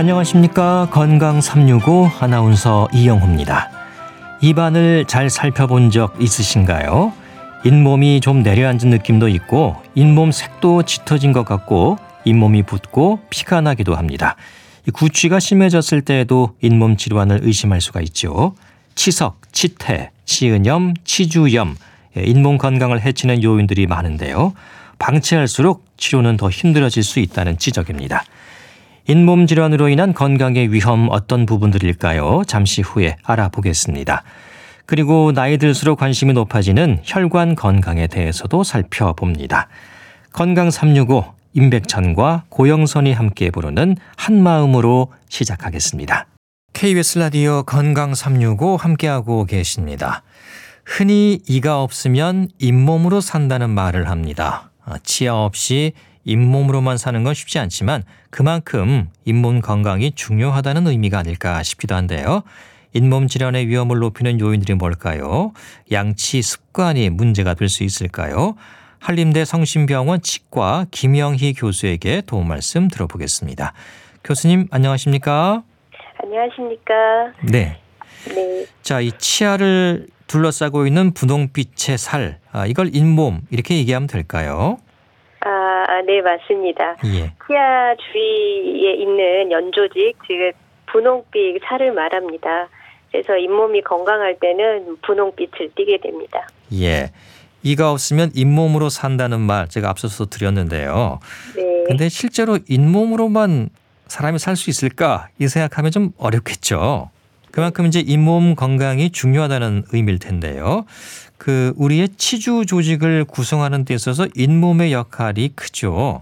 안녕하십니까. 건강 365 아나운서 이영호입니다. 입안을 잘 살펴본 적 있으신가요? 잇몸이 좀 내려앉은 느낌도 있고 잇몸 색도 짙어진 것 같고 잇몸이 붓고 피가 나기도 합니다. 구취가 심해졌을 때에도 잇몸 질환을 의심할 수가 있죠. 치석, 치태, 치은염, 치주염, 잇몸 건강을 해치는 요인들이 많은데요. 방치할수록 치료는 더 힘들어질 수 있다는 지적입니다. 잇몸 질환으로 인한 건강의 위험 어떤 부분들일까요? 잠시 후에 알아보겠습니다. 그리고 나이 들수록 관심이 높아지는 혈관 건강에 대해서도 살펴봅니다. 건강 365 임백천과 고영선이 함께 부르는 한마음으로 시작하겠습니다. KBS 라디오 건강 365 함께하고 계십니다. 흔히 이가 없으면 잇몸으로 산다는 말을 합니다. 치아 없이 잇몸으로만 사는 건 쉽지 않지만 그만큼 잇몸 건강이 중요하다는 의미가 아닐까 싶기도 한데요. 잇몸 질환의 위험을 높이는 요인들이 뭘까요? 양치 습관이 문제가 될 수 있을까요? 한림대 성심병원 치과 김영희 교수에게 도움 말씀 들어보겠습니다. 교수님 안녕하십니까? 안녕하십니까? 네. 네. 자, 이 치아를 둘러싸고 있는 분홍빛의 살, 이걸 잇몸 이렇게 얘기하면 될까요? 네, 맞습니다. 예. 치아 주위에 있는 연조직, 즉 분홍빛 살을 말합니다. 그래서 잇몸이 건강할 때는 분홍빛을 띠게 됩니다. 예. 이가 없으면 잇몸으로 산다는 말 제가 앞서서 드렸는데요. 네. 근데 실제로 잇몸으로만 사람이 살 수 있을까? 이 생각하면 좀 어렵겠죠. 그만큼 이제 잇몸 건강이 중요하다는 의미일 텐데요. 우리의 치주 조직을 구성하는 데 있어서 잇몸의 역할이 크죠.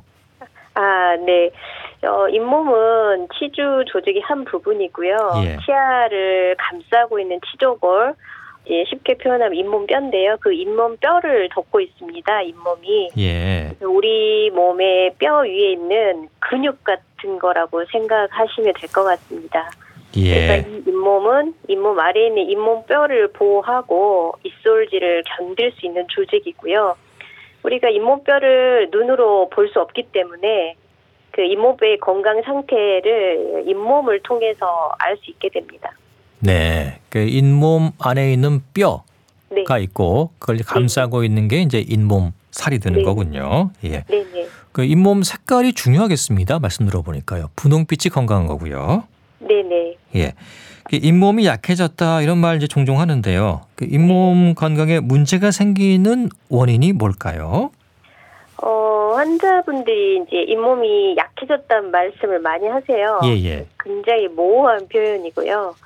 네. 잇몸은 치주 조직의 한 부분이고요. 예. 치아를 감싸고 있는 치조골, 쉽게 표현하면 잇몸뼈인데요. 그 잇몸 뼈를 덮고 있습니다. 잇몸이. 예. 우리 몸의 뼈 위에 있는 근육 같은 거라고 생각하시면 될 것 같습니다. 예. 그러니까 이 잇몸은 잇몸 아래에 있는 잇몸뼈를 보호하고 입솔질을 견딜 수 있는 조직이고요. 우리가 잇몸뼈를 눈으로 볼 수 없기 때문에 그 잇몸뼈의 건강 상태를 잇몸을 통해서 알 수 있게 됩니다. 네. 그 잇몸 안에 있는 뼈가 네. 있고 그걸 감싸고 있는 게 이제 잇몸 살이 되는 네. 거군요. 예. 네네. 그 잇몸 색깔이 중요하겠습니다. 말씀 들어보니까요. 분홍빛이 건강한 거고요. 네네. 예. 잇몸이 약해졌다 이런 말 이제 종종 하는데요. 그 잇몸 건강에 문제가 생기는 원인이 뭘까요? 환자분들이 이제 잇몸이 약해졌다는 말씀을 많이 하세요. 예. 굉장히 모호한 표현이고요.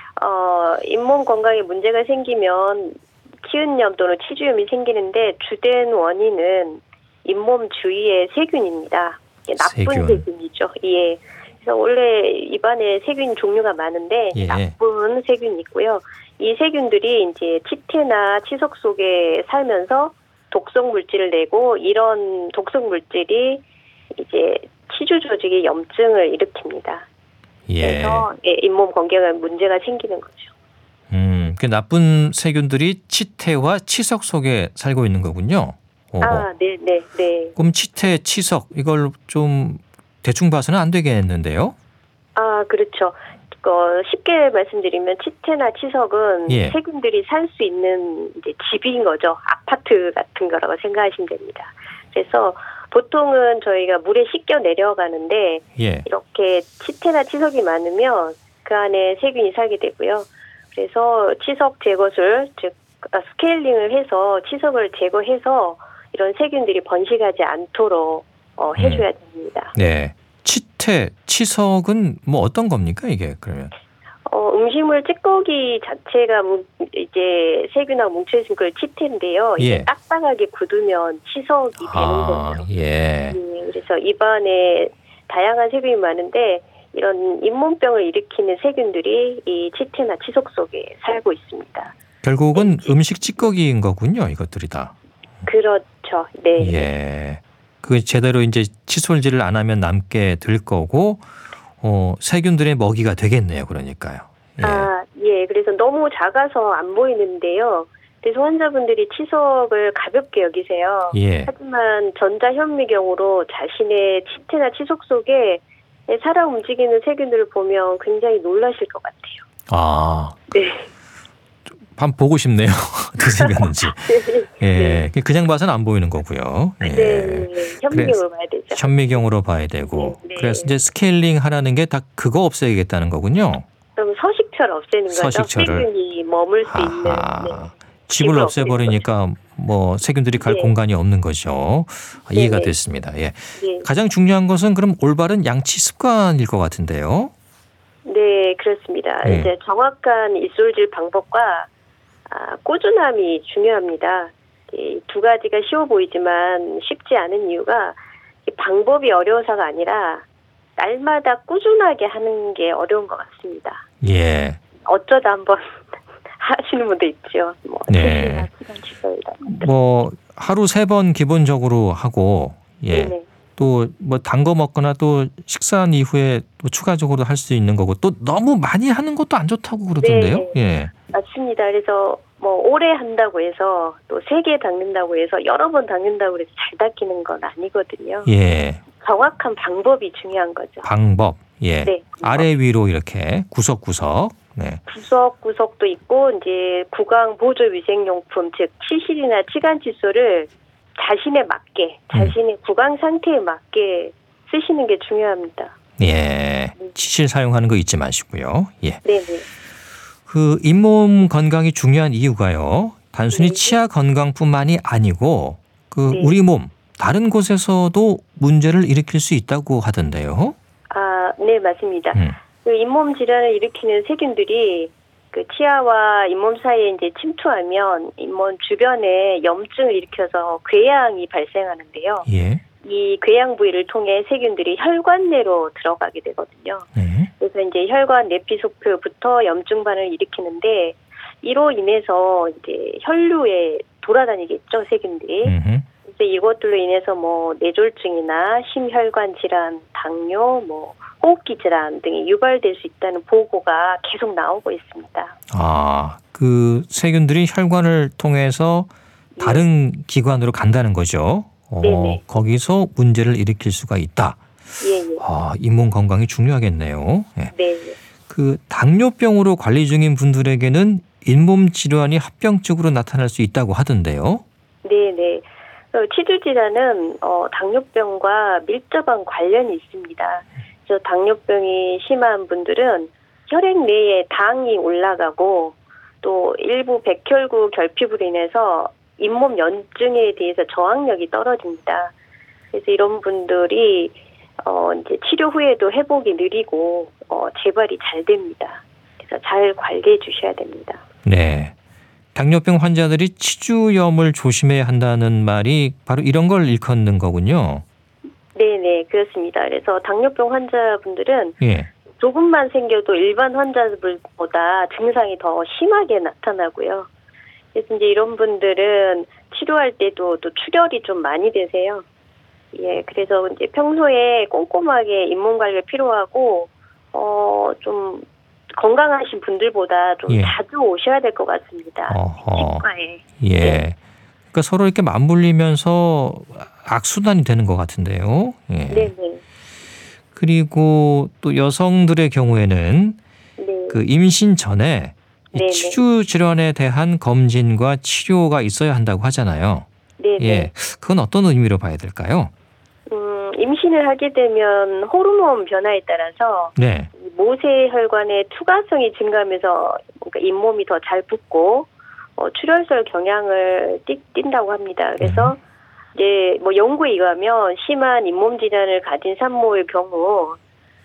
잇몸 건강에 문제가 생기면 치은염 또는 치주염이 생기는데 주된 원인은 잇몸 주위의 세균입니다. 나쁜 세균. 세균이죠. 예. 그래서 원래 입안에 세균 종류가 많은데 예. 나쁜 세균이 있고요. 이 세균들이 이제 치태나 치석 속에 살면서 독성 물질을 내고 이런 독성 물질이 이제 치주 조직의 염증을 일으킵니다. 예. 그래서 잇몸 건강에 문제가 생기는 거죠. 그 나쁜 세균들이 치태와 치석 속에 살고 있는 거군요. 네. 그럼 치태, 치석 이걸 좀 대충 봐서는 안 되겠는데요? 그렇죠. 쉽게 말씀드리면 치태나 치석은 예. 세균들이 살 수 있는 이제 집인 거죠. 아파트 같은 거라고 생각하시면 됩니다. 그래서 보통은 저희가 물에 씻겨 내려가는데 예. 이렇게 치태나 치석이 많으면 그 안에 세균이 살게 되고요. 그래서 치석 제거술, 즉 스케일링을 해서 치석을 제거해서 이런 세균들이 번식하지 않도록 해줘야 됩니다. 네. 치태, 치석은 뭐 어떤 겁니까 이게 그러면? 음식물 찌꺼기 자체가 이제 세균하고 뭉쳐있는 걸 치태인데요. 예. 이게 딱딱하게 굳으면 치석이 되는 거죠. 예. 그래서 입안에 다양한 세균이 많은데 이런 잇몸병을 일으키는 세균들이 이 치태나 치석 속에 살고 있습니다. 결국은 음식 찌꺼기인 거군요, 이것들이 다. 그렇죠. 네. 예. 그 제대로 이제 칫솔질을 안 하면 남게 될 거고, 세균들의 먹이가 되겠네요, 그러니까요. 예. 그래서 너무 작아서 안 보이는데요. 그래서 환자분들이 치석을 가볍게 여기세요. 예. 하지만 전자현미경으로 자신의 치태나 치석 속에 네, 살아 움직이는 세균들을 보면 굉장히 놀라실 것 같아요. 아, 네. 한번 보고 싶네요. 어떻게 생겼는지. 예, 그냥 봐서는 안 보이는 거고요. 예. 네, 현미경으로 봐야 되죠. 현미경으로 봐야 되고. 네. 그래서 이제 스케일링 하라는 게 다 그거 없애야겠다는 거군요. 그럼 서식처를 없애는 거죠. 서식처를. 세균이 머물 수 있는. 네. 집을 없애버리니까 뭐 세균들이 갈 네. 공간이 없는 거죠. 이해가 네네. 됐습니다. 예. 네. 가장 중요한 것은 그럼 올바른 양치 습관일 것 같은데요. 네, 그렇습니다. 네. 이제 정확한 입술질 방법과 꾸준함이 중요합니다. 이 두 가지가 쉬워 보이지만 쉽지 않은 이유가 이 방법이 어려워서가 아니라 날마다 꾸준하게 하는 게 어려운 것 같습니다. 예. 어쩌다 한번 하시는 분도 있죠. 뭐 네. 뭐 하루 3번 기본적으로 하고, 예. 네네. 또 뭐 단 거 먹거나 또 식사한 이후에 또 추가적으로 할 수 있는 거고, 또 너무 많이 하는 것도 안 좋다고 그러던데요. 네. 예. 맞습니다. 그래서 뭐 오래 한다고 해서 또 3개 닦는다고 해서 여러 번 닦는다고 해서 잘 닦이는 건 아니거든요. 예. 정확한 방법이 중요한 거죠. 방법. 예. 네. 아래 위로 이렇게 구석구석. 네. 구석구석도 있고 이제 구강 보조 위생용품 즉 치실이나 치간 칫솔을 자신에 맞게 자신의 구강 상태에 맞게 쓰시는 게 중요합니다. 예. 치실 사용하는 거 잊지 마시고요. 예. 네네. 그 잇몸 건강이 중요한 이유가요. 단순히 네. 치아 건강뿐만이 아니고 그 네. 우리 몸 다른 곳에서도 문제를 일으킬 수 있다고 하던데요. 네, 맞습니다. 그 잇몸 질환을 일으키는 세균들이 그 치아와 잇몸 사이에 이제 침투하면 잇몸 주변에 염증을 일으켜서 궤양이 발생하는데요. 예. 이 궤양 부위를 통해 세균들이 혈관 내로 들어가게 되거든요. 네. 그래서 이제 혈관 내피소표부터 염증반을 일으키는데 이로 인해서 이제 혈류에 돌아다니겠죠, 세균들이. 그래서 이것들로 인해서 뭐 뇌졸중이나 심혈관 질환, 당뇨, 뭐 호흡기 질환 등이 유발될 수 있다는 보고가 계속 나오고 있습니다. 그 세균들이 혈관을 통해서 다른 기관으로 간다는 거죠. 네네. 거기서 문제를 일으킬 수가 있다. 예. 잇몸 건강이 중요하겠네요. 예. 네. 그 당뇨병으로 관리 중인 분들에게는 잇몸 질환이 합병증으로 나타날 수 있다고 하던데요. 네네. 치주 질환은 당뇨병과 밀접한 관련이 있습니다. 그래서 당뇨병이 심한 분들은 혈액 내에 당이 올라가고 또 일부 백혈구 결핍으로 인해서 잇몸 염증에 대해서 저항력이 떨어집니다. 그래서 이런 분들이 이제 치료 후에도 회복이 느리고 재발이 잘 됩니다. 그래서 잘 관리해 주셔야 됩니다. 네. 당뇨병 환자들이 치주염을 조심해야 한다는 말이 바로 이런 걸 일컫는 거군요. 네네, 그렇습니다. 그래서 당뇨병 환자분들은 예. 조금만 생겨도 일반 환자들보다 증상이 더 심하게 나타나고요. 그래서 이제 이런 분들은 치료할 때도 또 출혈이 좀 많이 되세요. 예, 그래서 이제 평소에 꼼꼼하게 잇몸 관리가 필요하고, 좀 건강하신 분들보다 좀 자주 오셔야 될 것 같습니다. 치과에. 예. 네. 그러니까 서로 이렇게 맞물리면서 악순환이 되는 것 같은데요. 예. 네네. 그리고 또 여성들의 경우에는 네. 그 임신 전에 네네. 치주 질환에 대한 검진과 치료가 있어야 한다고 하잖아요. 네네. 예. 그건 어떤 의미로 봐야 될까요? 임신을 하게 되면 호르몬 변화에 따라서 네. 모세 혈관의 투과성이 증가하면서 그러니까 잇몸이 더 잘 붓고 출혈설 경향을 띈다고 합니다. 그래서 이제 뭐 연구에 의하면 심한 잇몸 질환을 가진 산모의 경우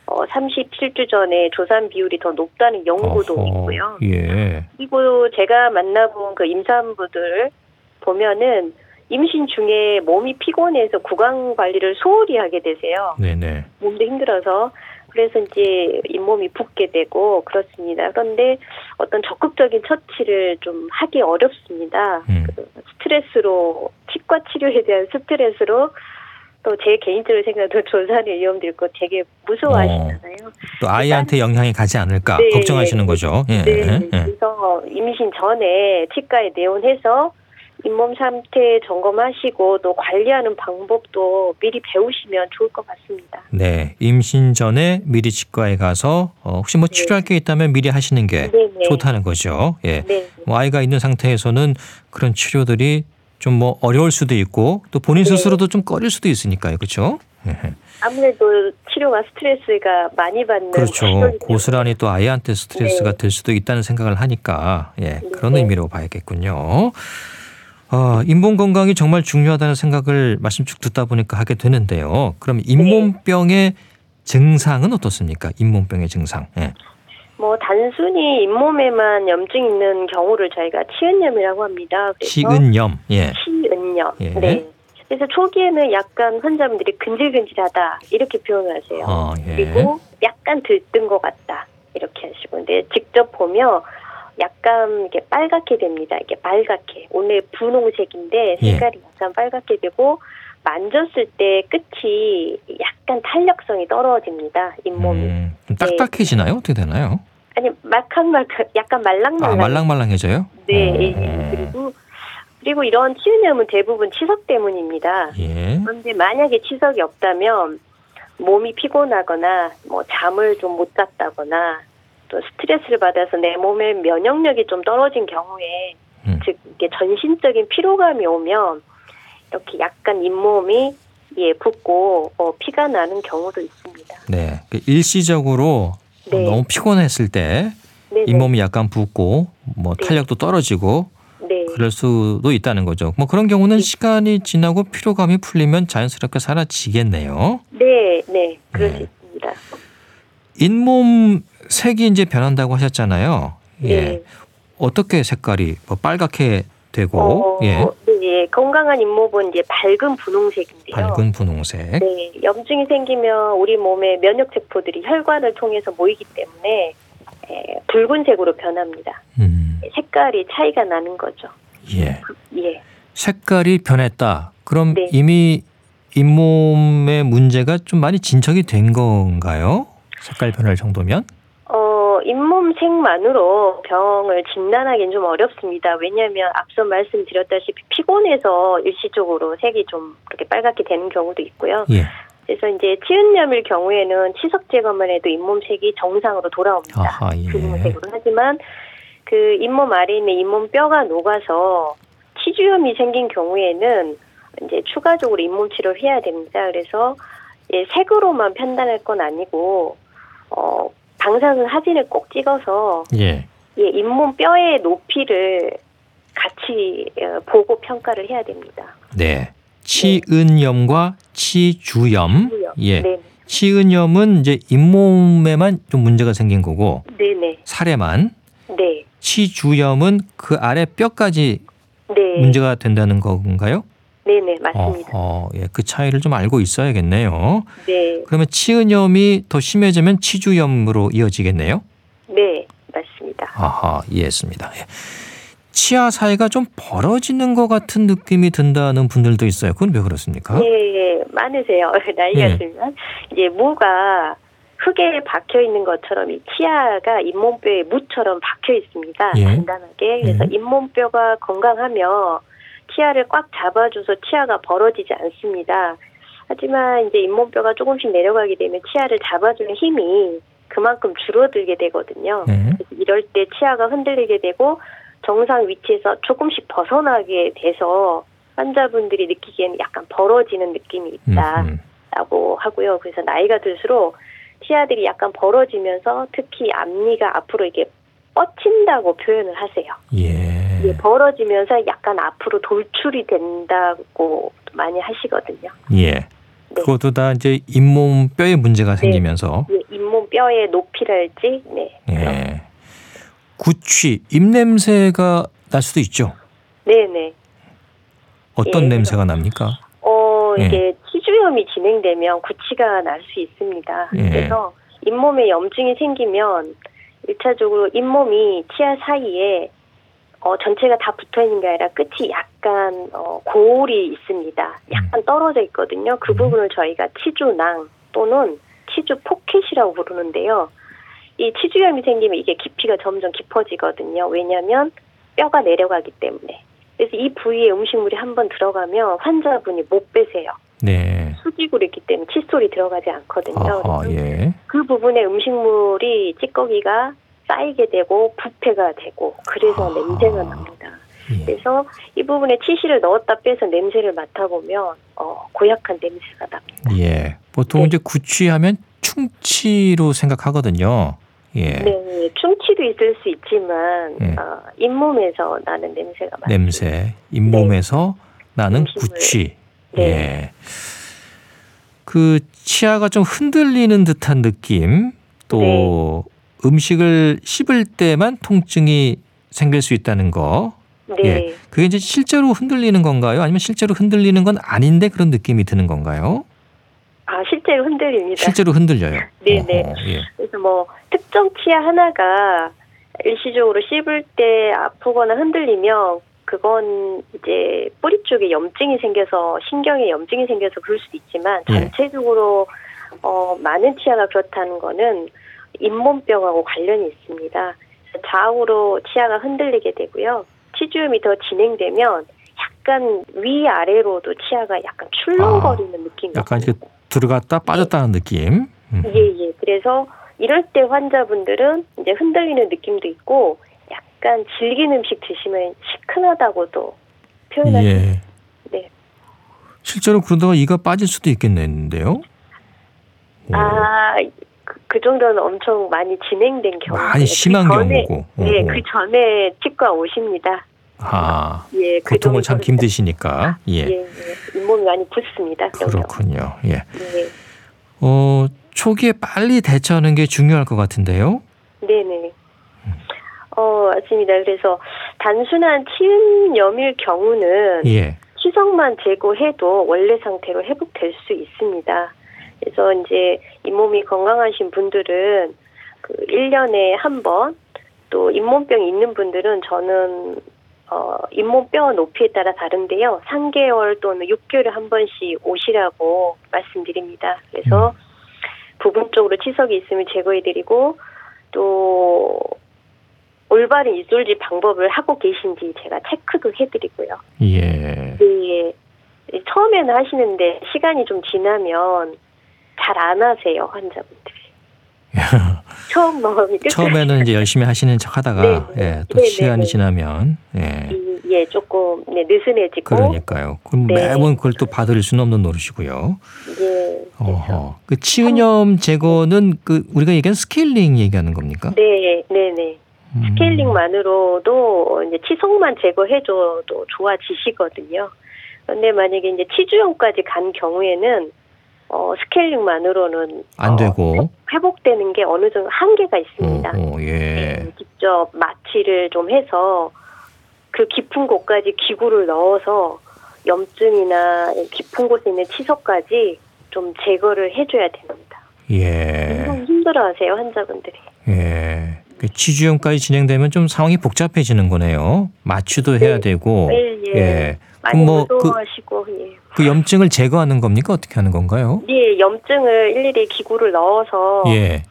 37주 전에 조산 비율이 더 높다는 연구도 있고요. 예. 그리고 제가 만나본 그 임산부들 보면은 임신 중에 몸이 피곤해서 구강 관리를 소홀히 하게 되세요. 네네. 몸도 힘들어서. 그래서 이제 잇몸이 붓게 되고 그렇습니다. 그런데 어떤 적극적인 처치를 좀 하기 어렵습니다. 스트레스로, 치과 치료에 대한 스트레스로 또 제 개인적으로 생각해도 조산의 위험도 있고 되게 무서워하시잖아요. 또 아이한테 영향이 가지 않을까 걱정하시는 거죠. 예. 네. 그래서 임신 전에 치과에 내원해서 잇몸 상태 점검하시고 또 관리하는 방법도 미리 배우시면 좋을 것 같습니다. 네, 임신 전에 미리 치과에 가서 혹시 뭐 치료할 게 있다면 미리 하시는 게 네네. 좋다는 거죠. 예, 네. 뭐 아이가 있는 상태에서는 그런 치료들이 좀 뭐 어려울 수도 있고 또 본인 네. 스스로도 좀 꺼릴 수도 있으니까요, 그렇죠? 아무래도 치료가 스트레스가 많이 받는 그렇죠. 치료이기 고스란히 또 아이한테 스트레스가 네. 될 수도 있다는 생각을 하니까 그런 네. 의미로 봐야겠군요. 잇몸 건강이 정말 중요하다는 생각을 말씀 쭉 듣다 보니까 하게 되는데요. 그럼 잇몸병의 증상은 어떻습니까? 잇몸병의 증상. 예. 뭐 단순히 잇몸에만 염증이 있는 경우를 저희가 치은염이라고 합니다. 그래서 치은염. 예. 치은염. 예. 네. 그래서 초기에는 약간 환자분들이 근질근질하다 이렇게 표현을 하세요. 예. 그리고 약간 들뜬 것 같다 이렇게 하시고, 근데 직접 보면 약간 이렇게 빨갛게 됩니다. 이게 빨갛게. 오늘 분홍색인데 색깔이 약간 빨갛게 되고 만졌을 때 끝이 약간 탄력성이 떨어집니다. 잇몸이. 좀 딱딱해지나요? 어떻게 되나요? 아니 말캉말캉 약간 말랑말랑. 말랑말랑해져요? 네. 그리고 이런 치은염은 대부분 치석 때문입니다. 예. 그런데 만약에 치석이 없다면 몸이 피곤하거나 뭐 잠을 좀 못 잤다거나 또 스트레스를 받아서 내 몸의 면역력이 좀 떨어진 경우에 즉 이게 전신적인 피로감이 오면 이렇게 약간 잇몸이 붓고 피가 나는 경우도 있습니다. 네. 일시적으로 네. 너무 피곤했을 때 잇몸이 약간 붓고 뭐 탄력도 떨어지고 네. 그럴 수도 있다는 거죠. 뭐 그런 경우는 시간이 지나고 피로감이 풀리면 자연스럽게 사라지겠네요. 네, 그럴 수 있습니다. 잇몸 색이 이제 변한다고 하셨잖아요. 예. 네. 어떻게 색깔이 뭐 빨갛게 되고 네, 건강한 잇몸은 이제 밝은 분홍색인데요. 밝은 분홍색. 네, 염증이 생기면 우리 몸의 면역 세포들이 혈관을 통해서 모이기 때문에 붉은색으로 변합니다. 색깔이 차이가 나는 거죠. 예. 예. 색깔이 변했다. 그럼 네. 이미 잇몸의 문제가 좀 많이 진척이 된 건가요? 색깔 변할 정도면? 잇몸색만으로 병을 진단하기는 좀 어렵습니다. 왜냐하면 앞서 말씀드렸다시피 피곤해서 일시적으로 색이 좀 그렇게 빨갛게 되는 경우도 있고요. 예. 그래서 이제 치은염일 경우에는 치석 제거만 해도 잇몸색이 정상으로 돌아옵니다. 아하, 예. 분홍색으로. 하지만 그 잇몸 아래에 있는 잇몸 뼈가 녹아서 치주염이 생긴 경우에는 이제 추가적으로 잇몸 치료를 해야 됩니다. 그래서 색으로만 판단할 건 아니고 방사선 사진을 꼭 찍어서 잇몸 뼈의 높이를 같이 보고 평가를 해야 됩니다. 네. 치은염과 치주염. 예. 네. 치은염은 이제 잇몸에만 좀 문제가 생긴 거고 네네. 살에만. 네. 치주염은 그 아래 뼈까지 네. 문제가 된다는 건가요? 네네, 맞습니다. 예, 그 차이를 좀 알고 있어야겠네요. 네. 그러면 치은염이 더 심해지면 치주염으로 이어지겠네요? 네, 맞습니다. 아하, 이해했습니다. 예. 치아 사이가 좀 벌어지는 것 같은 느낌이 든다는 분들도 있어요. 그건 왜 그렇습니까? 예, 많으세요. 나이가 들면 이제 무가 흙에 박혀 있는 것처럼 이 치아가 잇몸뼈에 무처럼 박혀 있습니다. 단단하게. 그래서 잇몸뼈가 건강하면 치아를 꽉 잡아줘서 치아가 벌어지지 않습니다. 하지만 이제 잇몸뼈가 조금씩 내려가게 되면 치아를 잡아주는 힘이 그만큼 줄어들게 되거든요. 그래서 이럴 때 치아가 흔들리게 되고 정상 위치에서 조금씩 벗어나게 돼서 환자분들이 느끼기에는 약간 벌어지는 느낌이 있다라고 하고요. 그래서 나이가 들수록 치아들이 약간 벌어지면서 특히 앞니가 앞으로 이게 뻗친다고 표현을 하세요. 예, 벌어지면서 약간 앞으로 돌출이 된다고 많이 하시거든요. 예. 그것도 다 이제 잇몸 뼈에 문제가 생기면서. 잇몸 뼈의 높이랄지. 예. 구취, 입냄새가 날 수도 있죠. 네네. 어떤 냄새가 납니까? 이게 치주염이 진행되면 구취가 날 수 있습니다. 그래서 잇몸에 염증이 생기면 1차적으로 잇몸이 치아 사이에 전체가 다 붙어 있는 게 아니라 끝이 약간 고울이 있습니다. 약간 떨어져 있거든요. 그 부분을 저희가 치주낭 또는 치주 포켓이라고 부르는데요. 이 치주염이 생기면 이게 깊이가 점점 깊어지거든요. 왜냐하면 뼈가 내려가기 때문에. 그래서 이 부위에 음식물이 한번 들어가면 환자분이 못 빼세요. 네. 수직으로 있기 때문에 칫솔이 들어가지 않거든요. 아하, 예. 그 부분에 음식물이 찌꺼기가 쌓이게 되고 부패가 되고 그래서 아하. 냄새가 납니다. 예. 그래서 이 부분에 치실을 넣었다 빼서 냄새를 맡아보면 고약한 냄새가 납니다. 예. 보통 네. 이제 구취하면 충치로 생각하거든요. 예. 네, 충치도 있을 수 있지만 예. 잇몸에서 나는 냄새가 많습니다. 냄새, 잇몸에서 나는 음식물. 구취. 네. 예. 그 치아가 좀 흔들리는 듯한 느낌, 또 음식을 씹을 때만 통증이 생길 수 있다는 거. 네. 예. 그게 이제 실제로 흔들리는 건가요? 아니면 실제로 흔들리는 건 아닌데 그런 느낌이 드는 건가요? 아, 실제로 흔들립니다. 실제로 흔들려요. 네네. 어허, 예. 그래서 뭐 특정 치아 하나가 일시적으로 씹을 때 아프거나 흔들리면 그건 이제 뿌리 쪽에 염증이 생겨서 신경에 염증이 생겨서 그럴 수도 있지만 예. 전체적으로 많은 치아가 그렇다는 거는 잇몸병하고 관련이 있습니다. 좌우로 치아가 흔들리게 되고요. 치주염이 더 진행되면 약간 위아래로도 치아가 약간 출렁거리는 느낌이 약간 이렇게 들어갔다 빠졌다는 느낌. 예. 그래서 이럴 때 환자분들은 이제 흔들리는 느낌도 있고 약간 질긴 음식 드시면 시큰하다고도 표현하시죠. 예. 네. 실제로 그러다가 이가 빠질 수도 있겠는데요. 그 정도는 엄청 많이 진행된 경우. 많이 심한 경우고. 네, 그 전에 치과 오십니다. 아, 예, 고통을 그 참 힘드시니까. 예. 예. 잇몸이 많이 붓습니다. 그렇군요. 예. 네. 초기에 빨리 대처하는 게 중요할 것 같은데요. 네네. 맞습니다. 그래서 단순한 치은염일 경우는 예. 치석만 제거해도 원래 상태로 회복될 수 있습니다. 그래서 이제 잇몸이 건강하신 분들은 그 1년에 한 번, 또 잇몸병이 있는 분들은 저는 잇몸뼈 높이에 따라 다른데요. 3개월 또는 6개월에 한 번씩 오시라고 말씀드립니다. 그래서 부분적으로 치석이 있으면 제거해드리고 또 올바른 이솔질 방법을 하고 계신지 제가 체크도 해드리고요. 예. 네. 처음에는 하시는데 시간이 좀 지나면 잘 안 하세요, 환자분들이. 처음 마음이 끝까지. 처음에는 이제 열심히 하시는 척 하다가 네. 또 시간이 지나면 조금 느슨해지고. 그러니까요. 그럼 매번 그걸 또 봐드릴 수는 없는 노릇이고요. 예. 어허. 그 치은염 제거는 그 우리가 얘기하는 스케일링 얘기하는 겁니까? 네. 스케일링만으로도 이제 치석만 제거해줘도 좋아지시거든요. 그런데 만약에 이제 치주염까지 간 경우에는 스케일링만으로는 안 되고 회복되는 게 어느 정도 한계가 있습니다. 예. 직접 마취를 좀 해서 그 깊은 곳까지 기구를 넣어서 염증이나 깊은 곳에 있는 치석까지 좀 제거를 해줘야 됩니다. 예. 굉장히 힘들어하세요, 환자분들이. 예. 그 치주염까지 진행되면 좀 상황이 복잡해지는 거네요. 마취도 해야 되고. 예. 많이 무서워하시고. 그 염증을 제거하는 겁니까? 어떻게 하는 건가요? 예, 염증을 일일이 기구를 넣어서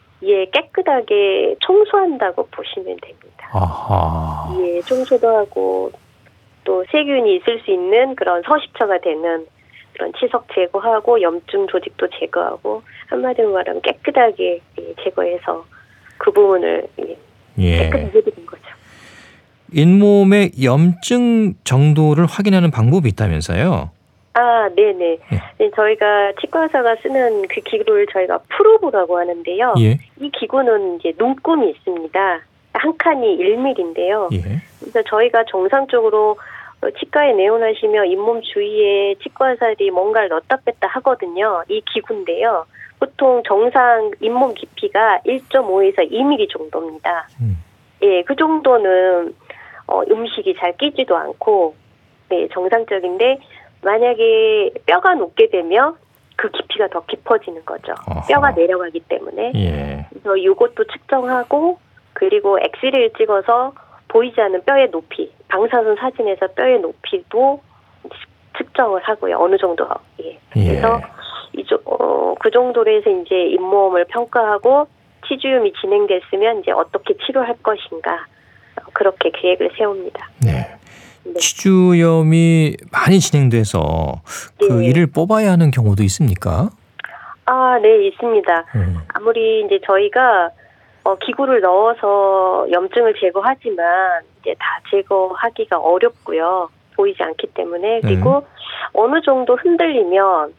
깨끗하게 청소한다고 보시면 됩니다. 아하. 예, 청소도 하고 또 세균이 있을 수 있는 그런 서식처가 되는 그런 치석 제거하고 염증 조직도 제거하고 한마디로 말하면 깨끗하게 제거해서 그 부분을 깨끗하게 해드린 거죠. 잇몸의 염증 정도를 확인하는 방법이 있다면서요? 네네. 저희가 치과의사가 쓰는 그 기구를 저희가 프로브라고 하는데요. 이 기구는 이제 눈금이 있습니다. 한 칸이 1mm인데요. 그래서 저희가 정상적으로 치과에 내원하시면 잇몸 주위에 치과의사들이 뭔가를 넣었다 뺐다 하거든요. 이 기구인데요. 보통 정상 잇몸 깊이가 1.5에서 2mm 정도입니다. 예, 그 정도는 음식이 잘 끼지도 않고 정상적인데 만약에 뼈가 녹게 되면 그 깊이가 더 깊어지는 거죠. 뼈가 내려가기 때문에. 그래서 이것도 측정하고 그리고 엑스레이를 찍어서 보이지 않는 뼈의 높이, 방사선 사진에서 뼈의 높이도 측정을 하고요. 어느 정도. 그래서 그 정도로 해서 이제 잇몸을 평가하고 치주염이 진행됐으면 이제 어떻게 치료할 것인가 그렇게 계획을 세웁니다. 네. 네. 치주염이 많이 진행돼서 그 네. 이를 뽑아야 하는 경우도 있습니까? 네, 있습니다. 아무리 이제 저희가 기구를 넣어서 염증을 제거하지만 이제 다 제거하기가 어렵고요. 보이지 않기 때문에. 그리고 어느 정도 흔들리면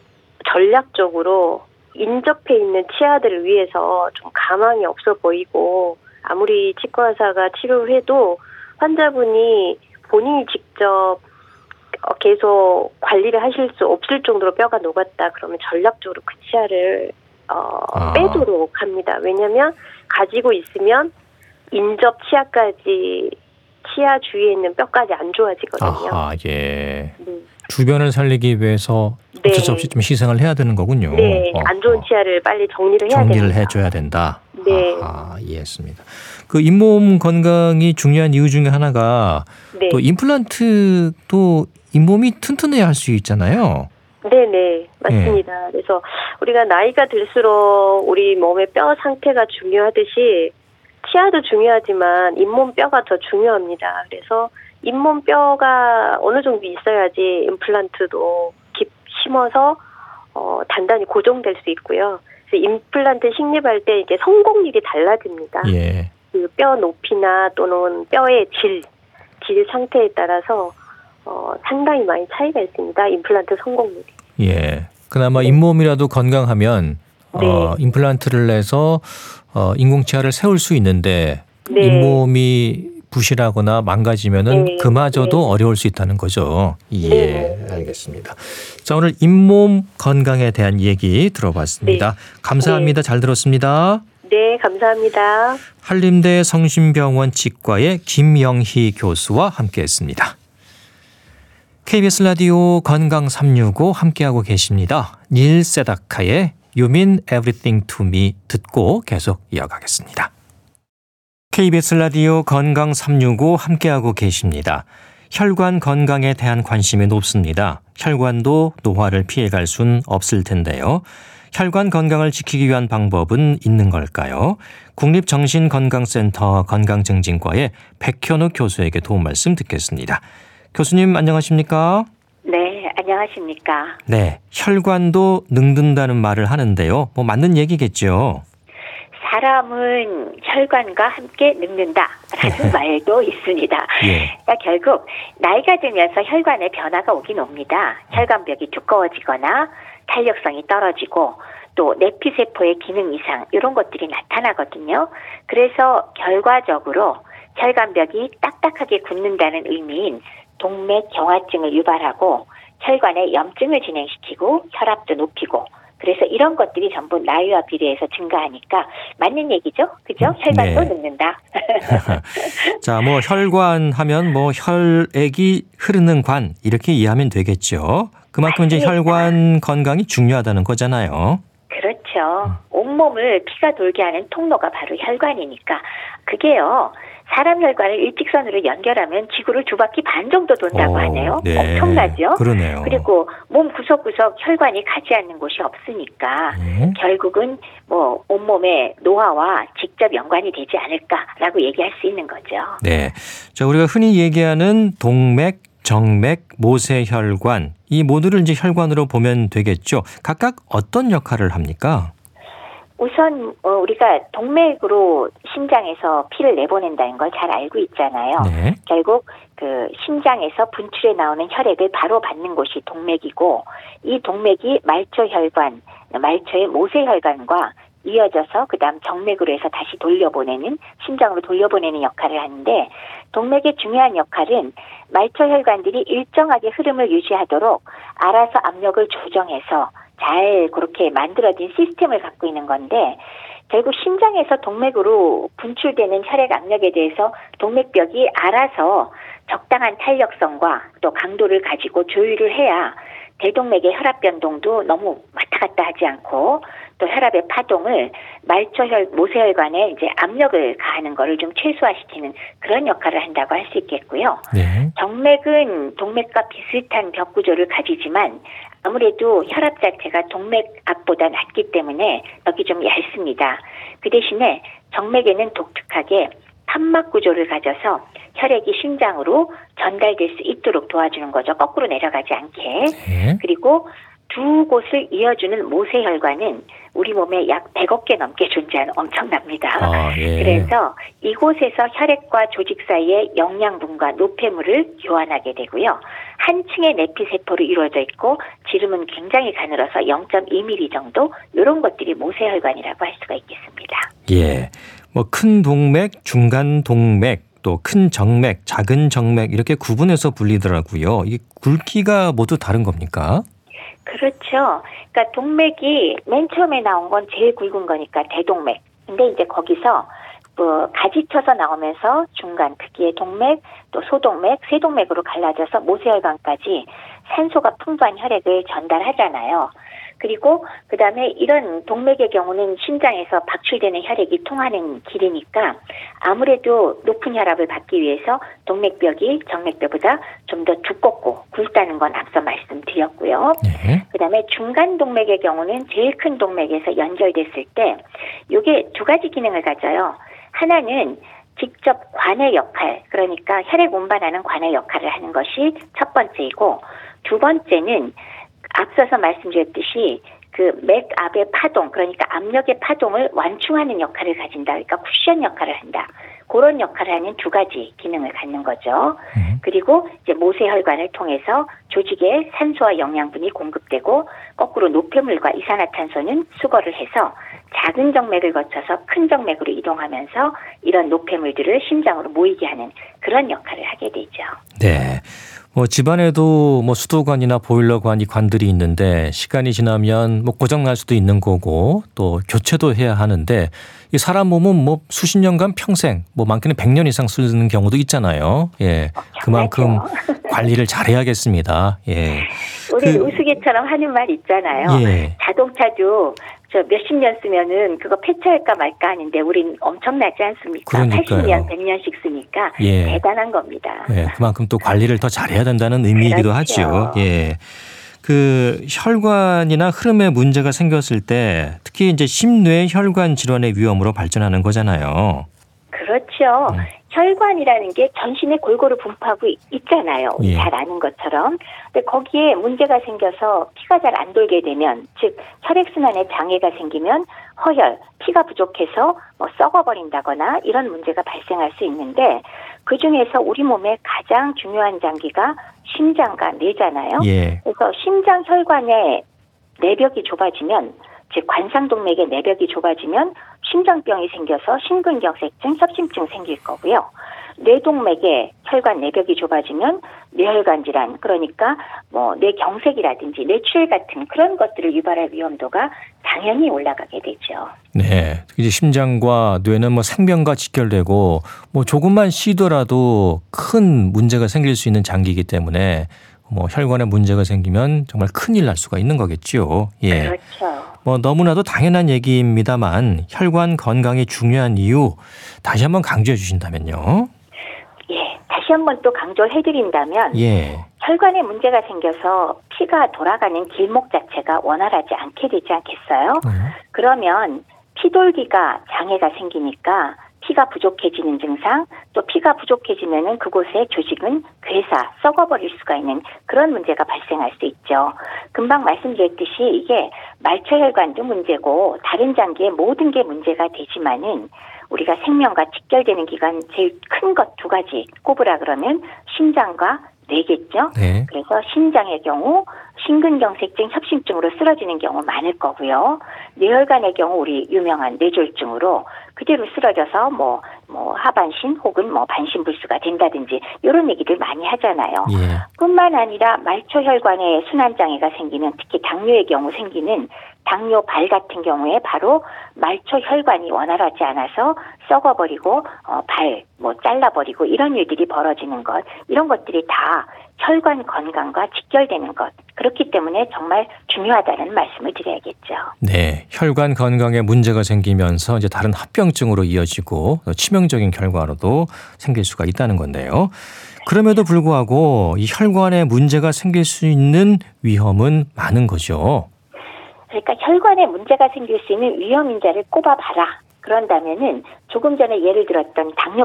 전략적으로 인접해 있는 치아들을 위해서 좀 가망이 없어 보이고, 아무리 치과 의사가 치료를 해도 환자분이 본인이 직접 계속 관리를 하실 수 없을 정도로 뼈가 녹았다 그러면 전략적으로 그 치아를 빼도록 합니다. 왜냐하면 가지고 있으면 인접 치아까지, 치아 주위에 있는 뼈까지 안 좋아지거든요. 예. 주변을 살리기 위해서 어쩔 수 없이 좀 희생을 해야 되는 거군요. 네, 안 좋은 치아를 빨리 정리를 정리를 해줘야 된다. 네. 이해했습니다. 그 잇몸 건강이 중요한 이유 중에 하나가 또 임플란트도 잇몸이 튼튼해야 할 수 있잖아요. 네네, 맞습니다. 그래서 우리가 나이가 들수록 우리 몸의 뼈 상태가 중요하듯이 치아도 중요하지만 잇몸 뼈가 더 중요합니다. 그래서 잇몸 뼈가 어느 정도 있어야지 임플란트도 심어서 단단히 고정될 수 있고요. 그래서 임플란트 식립할 때 이게 성공률이 달라집니다. 예. 그 뼈 높이나 또는 뼈의 질 상태에 따라서 상당히 많이 차이가 있습니다. 임플란트 성공률이. 예. 그나마 잇몸이라도 건강하면 임플란트를 내서 인공치아를 세울 수 있는데 잇몸이 부실하거나 망가지면은 그마저도 어려울 수 있다는 거죠. 예, 알겠습니다. 자, 오늘 잇몸 건강에 대한 얘기 들어봤습니다. 감사합니다. 잘 들었습니다. 네, 감사합니다. 한림대 성심병원 치과의 김영희 교수와 함께했습니다. KBS 라디오 건강 365 함께하고 계십니다. 닐 세다카의 You Mean Everything to Me 듣고 계속 이어가겠습니다. KBS 라디오 건강 365 함께하고 계십니다. 혈관 건강에 대한 관심이 높습니다. 혈관도 노화를 피해갈 순 없을 텐데요. 혈관 건강을 지키기 위한 방법은 있는 걸까요? 국립정신건강센터 건강증진과의 백현우 교수에게 도움 말씀 듣겠습니다. 교수님 안녕하십니까? 네, 안녕하십니까? 네, 혈관도 늙는다는 말을 하는데요. 뭐 맞는 얘기겠죠? 사람은 혈관과 함께 늙는다라는 말도 있습니다. 그러니까 결국 나이가 들면서 혈관에 변화가 오긴 옵니다. 혈관벽이 두꺼워지거나 탄력성이 떨어지고 또 내피세포의 기능 이상 이런 것들이 나타나거든요. 그래서 결과적으로 혈관벽이 딱딱하게 굳는다는 의미인 동맥 경화증을 유발하고 혈관에 염증을 진행시키고 혈압도 높이고, 그래서 이런 것들이 전부 나이와 비례해서 증가하니까 맞는 얘기죠. 그죠? 혈관도 늙는다. 자, 뭐 혈관 하면 뭐 혈액이 흐르는 관 이렇게 이해하면 되겠죠. 그만큼 맞습니다. 이제 혈관 건강이 중요하다는 거잖아요. 그렇죠. 온몸을 피가 돌게 하는 통로가 바로 혈관이니까 그게요. 사람 혈관을 일직선으로 연결하면 지구를 2바퀴 반 정도 돈다고 하네요. 엄청나죠? 그러네요. 그리고 몸 구석구석 혈관이 가지 않는 곳이 없으니까 결국은 뭐 온몸의 노화와 직접 연관이 되지 않을까라고 얘기할 수 있는 거죠. 네. 자, 우리가 흔히 얘기하는 동맥, 정맥, 모세혈관 이 모두를 이제 혈관으로 보면 되겠죠. 각각 어떤 역할을 합니까? 우선 우리가 동맥으로 심장에서 피를 내보낸다는 걸 잘 알고 있잖아요. 결국 그 심장에서 분출해 나오는 혈액을 바로 받는 곳이 동맥이고, 이 동맥이 말초혈관, 말초의 모세혈관과 이어져서 그다음 정맥으로 해서 다시 돌려보내는, 심장으로 돌려보내는 역할을 하는데, 동맥의 중요한 역할은 말초혈관들이 일정하게 흐름을 유지하도록 알아서 압력을 조정해서 잘 그렇게 만들어진 시스템을 갖고 있는 건데, 결국 심장에서 동맥으로 분출되는 혈액 압력에 대해서 동맥벽이 알아서 적당한 탄력성과 또 강도를 가지고 조율을 해야 대동맥의 혈압 변동도 너무 왔다 갔다 하지 않고, 또 혈압의 파동을 모세혈관에 이제 압력을 가하는 거를 좀 최소화시키는 그런 역할을 한다고 할 수 있겠고요. 정맥은 동맥과 비슷한 벽 구조를 가지지만 아무래도 혈압 자체가 동맥 앞보다 낮기 때문에 벽이 좀 얇습니다. 그 대신에 정맥에는 독특하게 판막 구조를 가져서 혈액이 심장으로 전달될 수 있도록 도와주는 거죠. 거꾸로 내려가지 않게. 네. 그리고 두 곳을 이어주는 모세혈관은 우리 몸에 약 100억 개 넘게 존재하는 엄청납니다. 예. 그래서 이곳에서 혈액과 조직 사이에 영양분과 노폐물을 교환하게 되고요. 한 층의 내피세포로 이루어져 있고 지름은 굉장히 가늘어서 0.2mm 정도 이런 것들이 모세혈관이라고 할 수가 있겠습니다. 예, 뭐 큰 동맥, 중간 동맥, 또 큰 정맥, 작은 정맥 이렇게 구분해서 불리더라고요. 이 굵기가 모두 다른 겁니까? 그렇죠. 그러니까 동맥이 맨 처음에 나온 건 제일 굵은 거니까 대동맥. 근데 이제 거기서 가지쳐서 나오면서 중간 크기의 동맥, 또 소동맥, 쇠동맥으로 갈라져서 모세혈관까지 산소가 풍부한 혈액을 전달하잖아요. 그리고 그다음에 이런 동맥의 경우는 심장에서 박출되는 혈액이 통하는 길이니까 아무래도 높은 혈압을 받기 위해서 동맥벽이 정맥벽보다 좀 더 두껍고 굵다는 건 앞서 말씀드렸고요. 네. 그다음에 중간 동맥의 경우는 제일 큰 동맥에서 연결됐을 때 이게 두 가지 기능을 가져요. 하나는 직접 관의 역할, 그러니까 혈액 운반하는 관의 역할을 하는 것이 첫 번째이고, 두 번째는 앞서서 말씀드렸듯이 그 맥압의 파동, 그러니까 압력의 파동을 완충하는 역할을 가진다. 그러니까 쿠션 역할을 한다. 그런 역할을 하는 두 가지 기능을 갖는 거죠. 그리고 이제 모세혈관을 통해서 조직에 산소와 영양분이 공급되고 거꾸로 노폐물과 이산화탄소는 수거를 해서 작은 정맥을 거쳐서 큰 정맥으로 이동하면서 이런 노폐물들을 심장으로 모이게 하는 그런 역할을 하게 되죠. 네. 뭐 집안에도 뭐 수도관이나 보일러관이 관들이 있는데 시간이 지나면 뭐 고장 날 수도 있는 거고 또 교체도 해야 하는데 이 사람 몸은 뭐 수십 년간 평생 뭐 많게는 100년 이상 쓰는 경우도 있잖아요. 예. 그만큼 관리를 잘해야겠습니다. 예. 우리 우스개처럼 하는 말 있잖아요. 예. 자동차도 저 몇십 년 쓰면은 그거 폐차할까 말까 하는데 우린 엄청나지 않습니까? 그러니까요. 80년, 100년씩 쓰니까 예. 대단한 겁니다. 예, 그만큼 또 관리를 더 잘해야 된다는 의미이기도 그렇죠. 하죠. 예. 그 혈관이나 흐름에 문제가 생겼을 때 특히 이제 심뇌혈관 질환의 위험으로 발전하는 거잖아요. 그렇죠. 혈관이라는 게 전신에 골고루 분포하고 있잖아요. 예. 잘 아는 것처럼. 근데 거기에 문제가 생겨서 피가 잘 안 돌게 되면, 즉 혈액순환에 장애가 생기면 허혈, 피가 부족해서 뭐 썩어버린다거나 이런 문제가 발생할 수 있는데 그중에서 우리 몸의 가장 중요한 장기가 심장과 뇌잖아요. 예. 그래서 심장 혈관의 내벽이 좁아지면, 즉 관상동맥의 내벽이 좁아지면 심장병이 생겨서 심근경색증, 협심증 생길 거고요. 뇌동맥의 혈관 내벽이 좁아지면 뇌혈관 질환, 그러니까 뭐 뇌경색이라든지 뇌출혈 같은 그런 것들을 유발할 위험도가 당연히 올라가게 되죠. 네. 이제 심장과 뇌는 뭐 생명과 직결되고 뭐 조금만 쉬더라도 큰 문제가 생길 수 있는 장기이기 때문에 뭐 혈관에 문제가 생기면 정말 큰일 날 수가 있는 거겠죠. 예. 그렇죠. 뭐 너무나도 당연한 얘기입니다만 혈관 건강이 중요한 이유 다시 한번 강조해 주신다면요. 예. 다시 한번 또 강조해 드린다면 예. 혈관에 문제가 생겨서 피가 돌아가는 길목 자체가 원활하지 않게 되지 않겠어요? 그러면 피돌기가 장애가 생기니까 피가 부족해지는 증상, 또 피가 부족해지면은 그곳의 조직은 괴사, 썩어버릴 수가 있는 그런 문제가 발생할 수 있죠. 금방 말씀드렸듯이 이게 말초혈관도 문제고 다른 장기의 모든 게 문제가 되지만은 우리가 생명과 직결되는 기관 제일 큰 것 두 가지 꼽으라 그러면 심장과 뇌겠죠. 네. 그래서 심장의 경우 심근경색증, 협심증으로 쓰러지는 경우 많을 거고요. 뇌혈관의 경우 우리 유명한 뇌졸중으로 그대로 쓰러져서 뭐 하반신 혹은 뭐 반신불수가 된다든지 이런 얘기들 많이 하잖아요. 예. 뿐만 아니라 말초혈관에 순환장애가 생기면 특히 당뇨의 경우 생기는 당뇨발 같은 경우에 바로 말초혈관이 원활하지 않아서 썩어버리고 발 잘라버리고 이런 일들이 벌어지는 것, 이런 것들이 다 혈관 건강과 직결되는 것, 그렇기 때문에 정말 중요하다는 말씀을 드려야겠죠. 네, 혈관 건강에 문제가 생기면서 이제 다른 합병증으로 이어지고 치명적인 결과로도 생길 수가 있다는 건데요. 그럼에도 불구하고 이 혈관에 문제가 생길 수 있는 위험은 많은 거죠. 그러니까 혈관에 문제가 생길 수 있는 위험 인자를 꼽아봐라. 그런다면은 조금 전에 예를 들었던 당뇨병,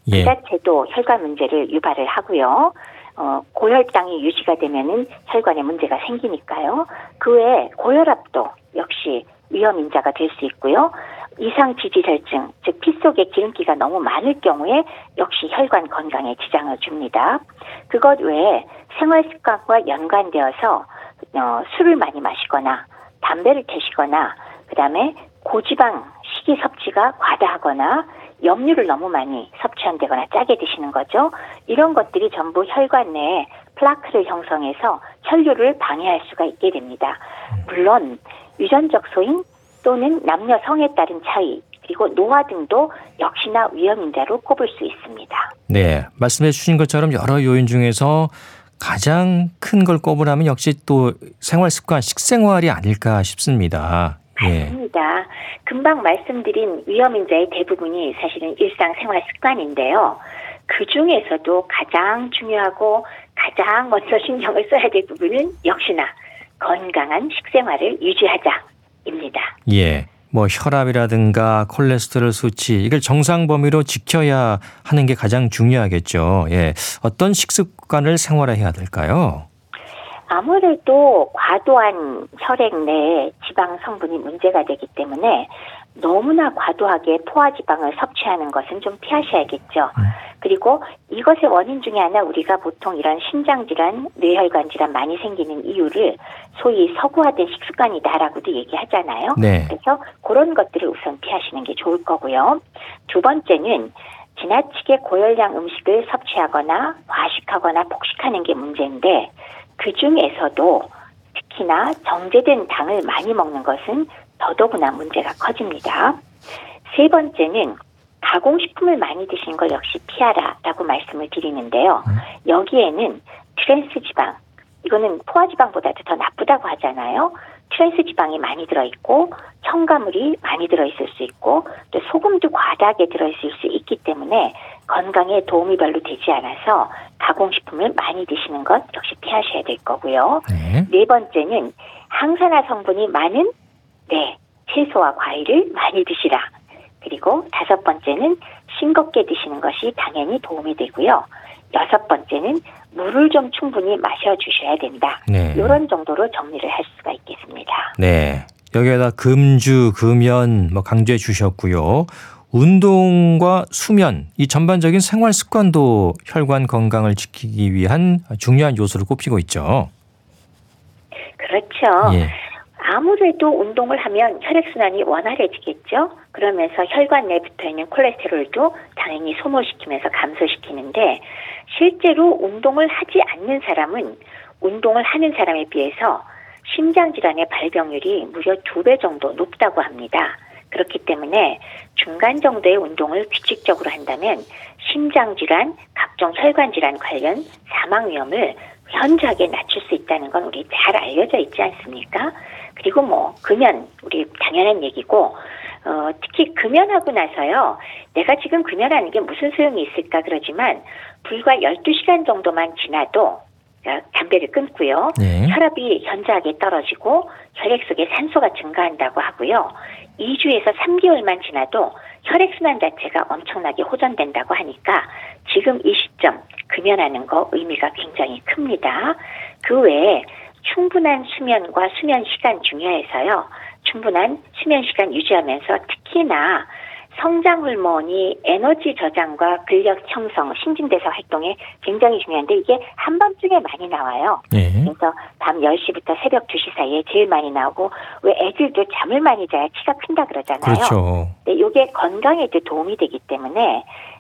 그 자체도 혈관 문제를 유발을 하고요. 고혈당이 유지가 되면은 혈관에 문제가 생기니까요. 그 외에 고혈압도 역시 위험 인자가 될 수 있고요. 이상 지질혈증, 즉 피 속에 기름기가 너무 많을 경우에 역시 혈관 건강에 지장을 줍니다. 그것 외에 생활 습관과 연관되어서 술을 많이 마시거나 담배를 태시거나 그다음에 고지방 식이 섭취가 과다하거나 염류를 너무 많이 섭취한다거나 짜게 드시는 거죠. 이런 것들이 전부 혈관 내에 플라크를 형성해서 혈류를 방해할 수가 있게 됩니다. 물론 유전적 소인 또는 남녀 성에 따른 차이 그리고 노화 등도 역시나 위험인자로 꼽을 수 있습니다. 네, 말씀해 주신 것처럼 여러 요인 중에서 가장 큰 걸 꼽으라면 역시 또 생활 습관, 식생활이 아닐까 싶습니다. 맞습니다. 금방 말씀드린 위험인자의 대부분이 사실은 일상생활 습관인데요. 그중에서도 가장 중요하고 가장 먼저 신경을 써야 될 부분은 역시나 건강한 식생활을 유지하자입니다. 예, 뭐 혈압이라든가 콜레스테롤 수치 이걸 정상 범위로 지켜야 하는 게 가장 중요하겠죠. 예, 어떤 식습관을 생활해야 될까요? 아무래도 과도한 혈액 내에 지방 성분이 문제가 되기 때문에 너무나 과도하게 포화지방을 섭취하는 것은 좀 피하셔야겠죠. 그리고 이것의 원인 중에 하나 우리가 보통 이런 신장질환, 뇌혈관 질환 많이 생기는 이유를 소위 서구화된 식습관이다라고도 얘기하잖아요. 네. 그래서 그런 것들을 우선 피하시는 게 좋을 거고요. 두 번째는 지나치게 고열량 음식을 섭취하거나 과식하거나 폭식하는 게 문제인데 그중에서도 특히나 정제된 당을 많이 먹는 것은 더더구나 문제가 커집니다. 세 번째는 가공식품을 많이 드시는 걸 역시 피하라라고 말씀을 드리는데요. 여기에는 트랜스지방, 이거는 포화지방보다도 더 나쁘다고 하잖아요. 트랜스지방이 많이 들어있고 첨가물이 많이 들어있을 수 있고 또 소금도 과다하게 들어있을 수 있기 때문에 건강에 도움이 별로 되지 않아서 가공식품을 많이 드시는 것 역시 피하셔야 될 거고요. 네 번째는 항산화 성분이 많은 채소와 과일을 많이 드시라. 그리고 다섯 번째는 싱겁게 드시는 것이 당연히 도움이 되고요. 여섯 번째는 물을 좀 충분히 마셔주셔야 된다. 이런 정도로 정리를 할 수가 있겠습니다. 네, 여기에다 금주, 금연 강조해 주셨고요. 운동과 수면, 이 전반적인 생활 습관도 혈관 건강을 지키기 위한 중요한 요소를 꼽히고 있죠. 그렇죠. 예. 아무래도 운동을 하면 혈액순환이 원활해지겠죠. 그러면서 혈관 내에 붙어있는 콜레스테롤도 당연히 소모시키면서 감소시키는데 실제로 운동을 하지 않는 사람은 운동을 하는 사람에 비해서 심장질환의 발병률이 무려 2배 정도 높다고 합니다. 그렇기 때문에 중간 정도의 운동을 규칙적으로 한다면 심장질환, 각종 혈관질환 관련 사망 위험을 현저하게 낮출 수 있다는 건 우리 잘 알려져 있지 않습니까? 그리고 금연, 우리 당연한 얘기고, 특히 금연하고 나서요, 내가 지금 금연하는 게 무슨 소용이 있을까 그러지만, 불과 12시간 정도만 지나도, 담배를 끊고요, 혈압이 현저하게 떨어지고, 혈액 속에 산소가 증가한다고 하고요, 2주에서 3개월만 지나도 혈액순환 자체가 엄청나게 호전된다고 하니까, 지금 이 시점, 금연하는 거 의미가 굉장히 큽니다. 그 외에, 충분한 수면과 수면 시간 중요해서요. 충분한 수면 시간 유지하면서 특히나 성장 호르몬이 에너지 저장과 근력 형성, 신진대사 활동에 굉장히 중요한데 이게 한밤중에 많이 나와요. 그래서 밤 10시부터 새벽 2시 사이에 제일 많이 나오고 왜 애들도 잠을 많이 자야 키가 큰다 그러잖아요. 그렇죠. 네, 이게 건강에도 도움이 되기 때문에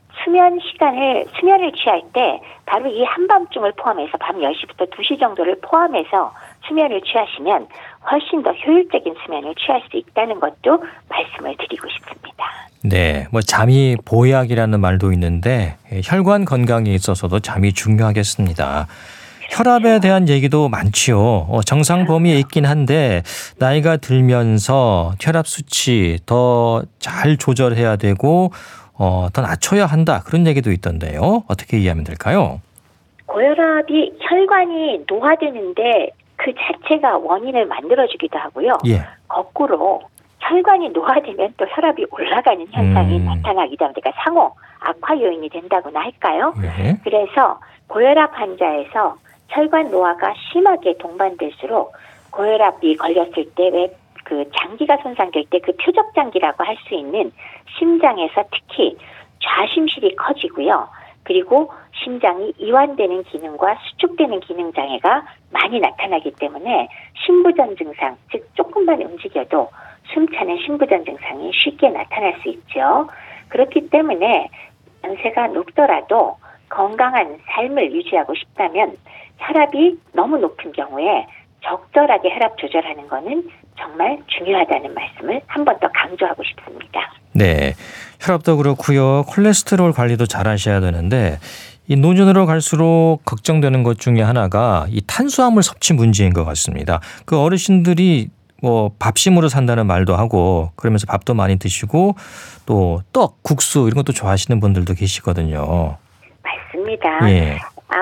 수면을 취할 때 바로 이 한밤중을 포함해서 밤 10시부터 2시 정도를 포함해서 수면을 취하시면 훨씬 더 효율적인 수면을 취할 수 있다는 것도 말씀을 드리고 싶습니다. 네, 잠이 보약이라는 말도 있는데 혈관 건강에 있어서도 잠이 중요하겠습니다. 혈압에 대한 얘기도 많지요. 정상 범위에 있긴 한데 나이가 들면서 혈압 수치 더 잘 조절해야 되고 더 낮춰야 한다 그런 얘기도 있던데요. 어떻게 이해하면 될까요? 고혈압이 혈관이 노화되는데 그 자체가 원인을 만들어주기도 하고요. 거꾸로 혈관이 노화되면 또 혈압이 올라가는 현상이 나타나기도 합니다. 그러니까 상호 악화 요인이 된다고나 할까요? 네. 그래서 고혈압 환자에서 혈관 노화가 심하게 동반될수록 고혈압이 걸렸을 때 왜 그 장기가 손상될 때 그 표적 장기라고 할 수 있는 심장에서 특히 좌심실이 커지고요. 그리고 심장이 이완되는 기능과 수축되는 기능 장애가 많이 나타나기 때문에 심부전 증상, 즉 조금만 움직여도 숨차는 심부전 증상이 쉽게 나타날 수 있죠. 그렇기 때문에 연세가 높더라도 건강한 삶을 유지하고 싶다면 혈압이 너무 높은 경우에 적절하게 혈압 조절하는 거는 정말 중요하다는 말씀을 한 번 더 강조하고 싶습니다. 네, 혈압도 그렇고요. 콜레스테롤 관리도 잘 하셔야 되는데 이 노년으로 갈수록 걱정되는 것 중에 하나가 이 탄수화물 섭취 문제인 것 같습니다. 그 어르신들이 뭐 밥심으로 산다는 말도 하고 그러면서 밥도 많이 드시고 또 떡, 국수 이런 것도 좋아하시는 분들도 계시거든요. 맞습니다. 예.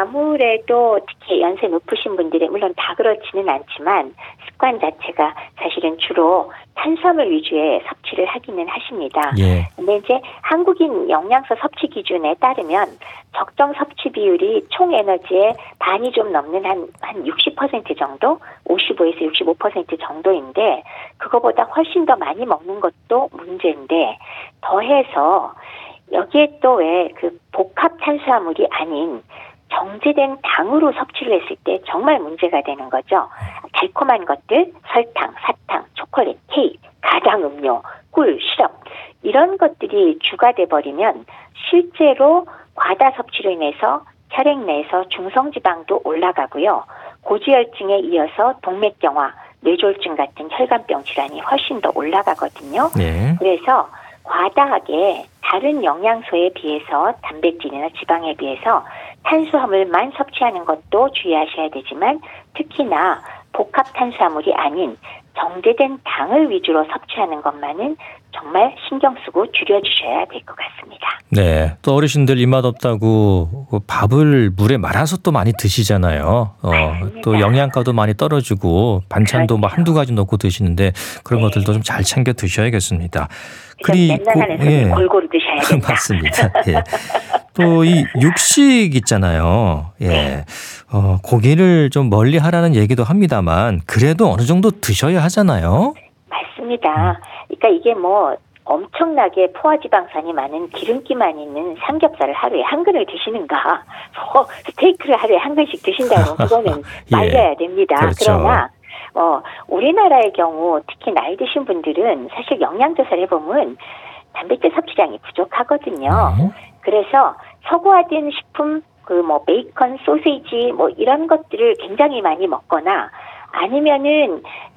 아무래도 특히 연세 높으신 분들이 물론 다 그렇지는 않지만 습관 자체가 사실은 주로 탄수화물 위주의 섭취를 하기는 하십니다. 예. 근데 이제 한국인 영양소 섭취 기준에 따르면 적정 섭취 비율이 총 에너지의 반이 좀 넘는 한 60% 정도, 55에서 65% 정도인데 그거보다 훨씬 더 많이 먹는 것도 문제인데 더해서 여기에 또 왜 그 복합 탄수화물이 아닌 정제된 당으로 섭취를 했을 때 정말 문제가 되는 거죠. 달콤한 것들, 설탕, 사탕, 초콜릿, 케이크, 가당 음료, 꿀, 시럽 이런 것들이 주가 돼버리면 실제로 과다 섭취로 인해서 혈액 내에서 중성지방도 올라가고요. 고지혈증에 이어서 동맥경화, 뇌졸중 같은 혈관병 질환이 훨씬 더 올라가거든요. 네. 그래서 과다하게 다른 영양소에 비해서 단백질이나 지방에 비해서 탄수화물만 섭취하는 것도 주의하셔야 되지만 특히나 복합 탄수화물이 아닌 정제된 당을 위주로 섭취하는 것만은 정말 신경 쓰고 줄여주셔야 될 것 같습니다. 네. 또 어르신들 입맛 없다고 밥을 물에 말아서 또 많이 드시잖아요. 또 영양가도 많이 떨어지고 반찬도 뭐 한두 가지 넣고 드시는데 그런 것들도 좀 잘 챙겨 드셔야겠습니다. 그리고 예. 골고루 드셔야 된다. 맞습니다. 예. 또 이 육식 있잖아요. 예. 고기를 좀 멀리 하라는 얘기도 합니다만 그래도 어느 정도 드셔야 하잖아요. 맞습니다. 그러니까 이게 뭐 엄청나게 포화지방산이 많은 기름기만 있는 삼겹살을 하루에 한 근을 드시는가, 스테이크를 하루에 한 근씩 드신다면 그거는 예. 말려야 됩니다. 그렇죠. 그러나 우리나라의 경우 특히 나이 드신 분들은 사실 영양조사를 해보면 단백질 섭취량이 부족하거든요. 그래서 서구화된 식품, 베이컨, 소세지, 이런 것들을 굉장히 많이 먹거나 아니면은,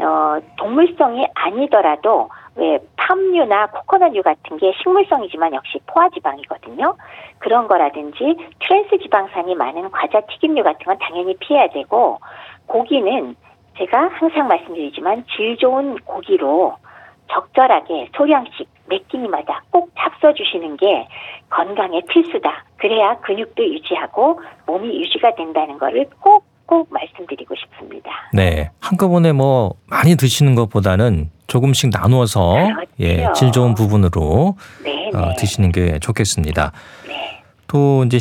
동물성이 아니더라도 왜 팜유나 코코넛유 같은 게 식물성이지만 역시 포화지방이거든요. 그런 거라든지 트랜스 지방산이 많은 과자 튀김류 같은 건 당연히 피해야 되고 고기는 제가 항상 말씀드리지만 질 좋은 고기로 적절하게 소량씩 매 끼니마다 꼭 잡숴주시는 게 건강에 필수다. 그래야 근육도 유지하고 몸이 유지가 된다는 거를 꼭 말씀드리고 싶습니다. 네, 한꺼번에 많이 드시는 것보다는 조금씩 나누어서 그렇죠. 질 좋은 부분으로 네. 드시는 게 좋겠습니다. 네. 또 이제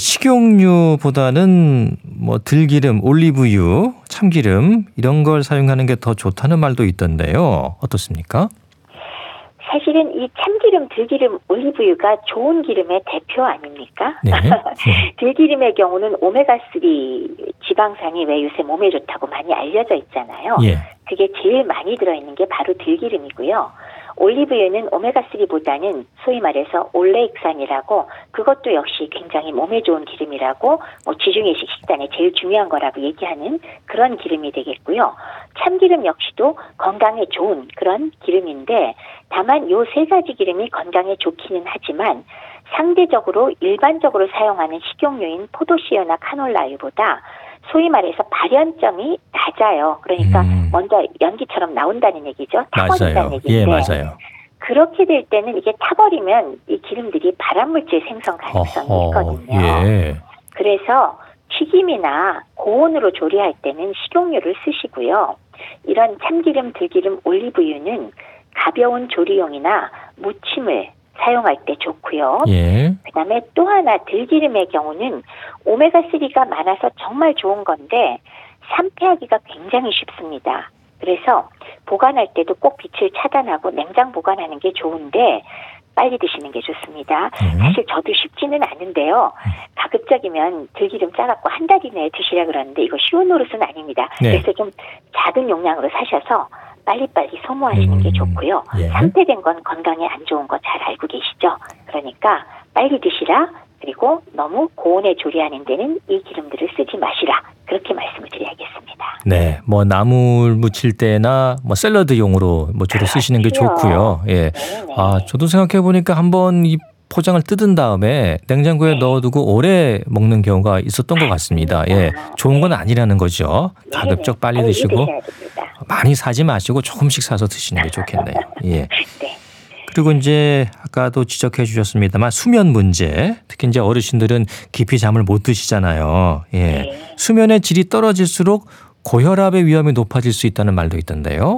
식용유보다는 들기름, 올리브유, 참기름 이런 걸 사용하는 게 더 좋다는 말도 있던데요. 어떻습니까? 사실은 이 참기름, 들기름, 올리브유가 좋은 기름의 대표 아닙니까? 네. 들기름의 경우는 오메가3 지방산이 왜 요새 몸에 좋다고 많이 알려져 있잖아요. 예. 그게 제일 많이 들어있는 게 바로 들기름이고요. 올리브유는 오메가3보다는 소위 말해서 올레익산이라고 그것도 역시 굉장히 몸에 좋은 기름이라고 지중해식 식단에 제일 중요한 거라고 얘기하는 그런 기름이 되겠고요. 참기름 역시도 건강에 좋은 그런 기름인데 다만 요 세 가지 기름이 건강에 좋기는 하지만 상대적으로 일반적으로 사용하는 식용유인 포도씨유나 카놀라유보다 소위 말해서 발연점이 낮아요. 그러니까 먼저 연기처럼 나온다는 얘기죠. 타버린다는 얘기인데. 예, 맞아요. 그렇게 될 때는 이게 타버리면 이 기름들이 발암물질 생성 가능성이 있거든요. 예. 그래서 튀김이나 고온으로 조리할 때는 식용유를 쓰시고요. 이런 참기름, 들기름, 올리브유는 가벼운 조리용이나 무침을 사용할 때 좋고요. 예. 그다음에 또 하나 들기름의 경우는 오메가3가 많아서 정말 좋은 건데 산패하기가 굉장히 쉽습니다. 그래서 보관할 때도 꼭 빛을 차단하고 냉장 보관하는 게 좋은데 빨리 드시는 게 좋습니다. 사실 저도 쉽지는 않은데요. 가급적이면 들기름 짜갖고 한 달 이내에 드시라 그러는데 이거 쉬운 노릇은 아닙니다. 네. 그래서 좀 작은 용량으로 사셔서 빨리빨리 소모하시는 게 좋고요. 예. 상태된 건 건강에 안 좋은 거 잘 알고 계시죠? 그러니까 빨리 드시라. 그리고 너무 고온에 조리하는 데는 이 기름들을 쓰지 마시라. 그렇게 말씀을 드려야겠습니다. 네, 뭐 나물 무칠 때나 뭐 샐러드용으로 뭐 주로 쓰시는 게 좋고요. 예. 네네. 아, 저도 생각해 보니까 한번 이 포장을 뜯은 다음에 냉장고에 넣어두고 오래 먹는 경우가 있었던 것 같습니다. 예, 좋은 건 아니라는 거죠. 가급적 빨리 드시고 많이 사지 마시고 조금씩 사서 드시는 게 좋겠네요. 예. 네. 그리고 이제 아까도 지적해 주셨습니다만 수면 문제, 특히 이제 어르신들은 깊이 잠을 못 드시잖아요. 예. 네. 수면의 질이 떨어질수록 고혈압의 위험이 높아질 수 있다는 말도 있던데요.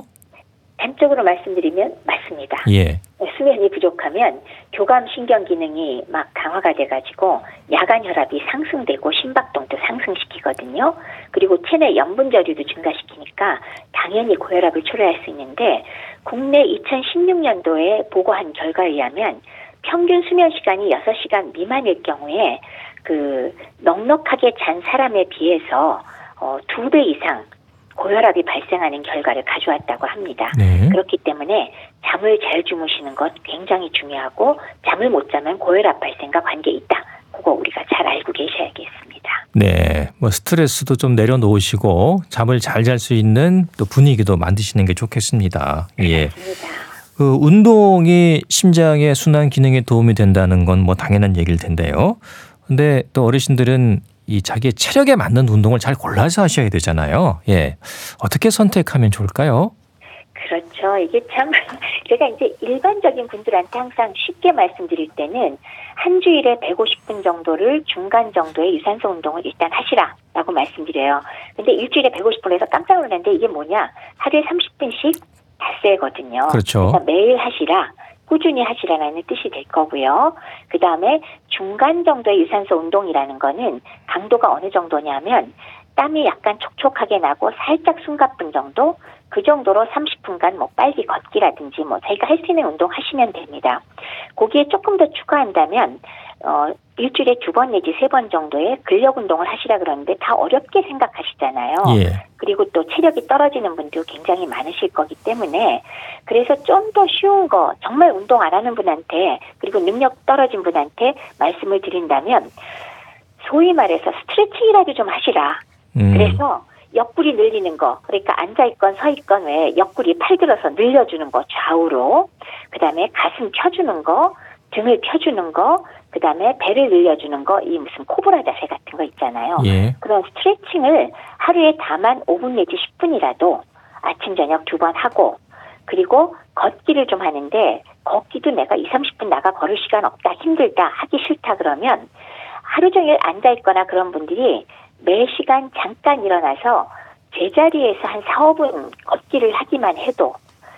단적으로 말씀드리면 맞습니다. 예. 수면이 부족하면 교감 신경 기능이 막 강화가 돼가지고 야간 혈압이 상승되고 심박동도 상승시키거든요. 그리고 체내 염분 저류도 증가시키니까 당연히 고혈압을 초래할 수 있는데 국내 2016년도에 보고한 결과에 의하면 평균 수면 시간이 6시간 미만일 경우에 그 넉넉하게 잔 사람에 비해서 2배 이상 고혈압이 발생하는 결과를 가져왔다고 합니다. 네. 그렇기 때문에 잠을 잘 주무시는 것 굉장히 중요하고 잠을 못 자면 고혈압 발생과 관계 있다. 그거 우리가 잘 알고 계셔야겠습니다. 네, 뭐 스트레스도 좀 내려놓으시고 잠을 잘 잘 수 있는 또 분위기도 만드시는 게 좋겠습니다. 예. 맞습니다. 그 운동이 심장의 순환 기능에 도움이 된다는 건 뭐 당연한 얘기일 텐데요. 근데 또 어르신들은 이 자기의 체력에 맞는 운동을 잘 골라서 하셔야 되잖아요. 예. 어떻게 선택하면 좋을까요? 그렇죠. 이게 참 제가 이제 일반적인 분들한테 항상 쉽게 말씀드릴 때는 한 주일에 150분 정도를 중간 정도의 유산소 운동을 일단 하시라라고 말씀드려요. 근데 일주일에 150분에서 깜짝 놀랐는데 이게 뭐냐? 하루에 30분씩 닷새거든요. 그렇죠. 그래서 매일 하시라. 꾸준히 하시라는 뜻이 될 거고요. 그다음에 중간 정도의 유산소 운동이라는 거는 강도가 어느 정도냐면 땀이 약간 촉촉하게 나고 살짝 숨가쁜 정도, 그 정도로 30분간 뭐 빨리 걷기라든지 뭐 자기가 할 수 있는 운동 하시면 됩니다. 거기에 조금 더 추가한다면 일주일에 2번 내지 3번 정도의 근력 운동을 하시라 그러는데 다 어렵게 생각하시잖아요. 예. 그리고 또 체력이 떨어지는 분도 굉장히 많으실 거기 때문에 그래서 좀 더 쉬운 거 정말 운동 안 하는 분한테 그리고 능력 떨어진 분한테 말씀을 드린다면 소위 말해서 스트레칭이라도 좀 하시라. 그래서 옆구리 늘리는 거, 그러니까 앉아있건 서있건 왜 옆구리 팔 들어서 늘려주는 거 좌우로, 그 다음에 가슴 펴주는 거, 등을 펴주는 거, 그 다음에 배를 늘려주는 거, 이 무슨 코브라 자세 같은 거 있잖아요. 예. 그런 스트레칭을 하루에 다만 5분 내지 10분이라도 아침 저녁 2번 하고, 그리고 걷기를 좀 하는데 걷기도 내가 20-30분 나가 걸을 시간 없다, 힘들다, 하기 싫다 그러면 하루 종일 앉아있거나 그런 분들이 매 시간 잠깐 일어나서 제자리에서 한 4-5분 걷기를 하기만 해도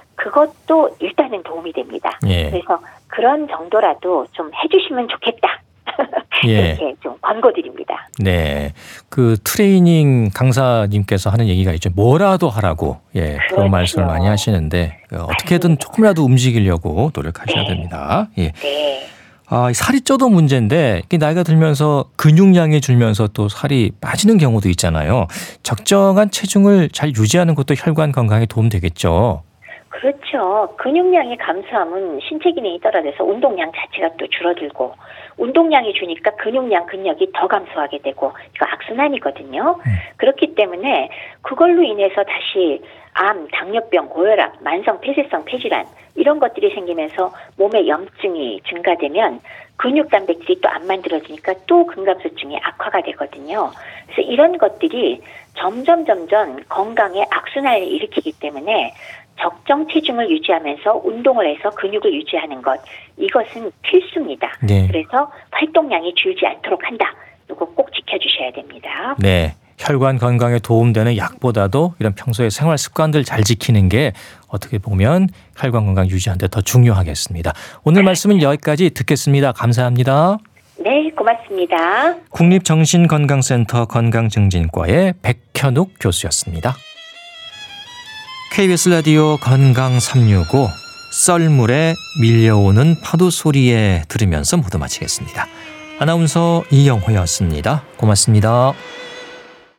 그것도 일단은 도움이 됩니다. 예. 그래서 그런 정도라도 좀 해주시면 좋겠다. 예. 이렇게 좀 권고드립니다. 네. 그 트레이닝 강사님께서 하는 얘기가 있죠. 뭐라도 하라고. 예. 그런 그렇죠. 말씀을 많이 하시는데 어떻게든 조금이라도 움직이려고 노력하셔야 됩니다. 예. 네. 아, 살이 쪄도 문제인데 나이가 들면서 근육량이 줄면서 또 살이 빠지는 경우도 있잖아요. 적정한 체중을 잘 유지하는 것도 혈관 건강에 도움 되겠죠. 그렇죠. 근육량이 감소하면 신체 기능이 떨어져서 운동량 자체가 또 줄어들고 운동량이 주니까 근육량, 근력이 더 감소하게 되고 이거 악순환이거든요. 그렇기 때문에 그걸로 인해서 다시 암, 당뇨병, 고혈압, 만성 폐쇄성 폐질환 이런 것들이 생기면서 몸에 염증이 증가되면 근육 단백질이 또 안 만들어지니까 또 근감소증이 악화가 되거든요. 그래서 이런 것들이 점점 건강에 악순환을 일으키기 때문에 적정 체중을 유지하면서 운동을 해서 근육을 유지하는 것 이것은 필수입니다. 네. 그래서 활동량이 줄지 않도록 한다. 이거 꼭 지켜주셔야 됩니다. 네. 혈관 건강에 도움되는 약보다도 이런 평소에 생활 습관들 잘 지키는 게 어떻게 보면 혈관 건강 유지하는 데 더 중요하겠습니다. 오늘 말씀은 여기까지 듣겠습니다. 감사합니다. 네, 고맙습니다. 국립정신건강센터 건강증진과의 백현욱 교수였습니다. KBS 라디오 건강 365 썰물에 밀려오는 파도 소리에 들으면서 모두 마치겠습니다. 아나운서 이영호였습니다. 고맙습니다.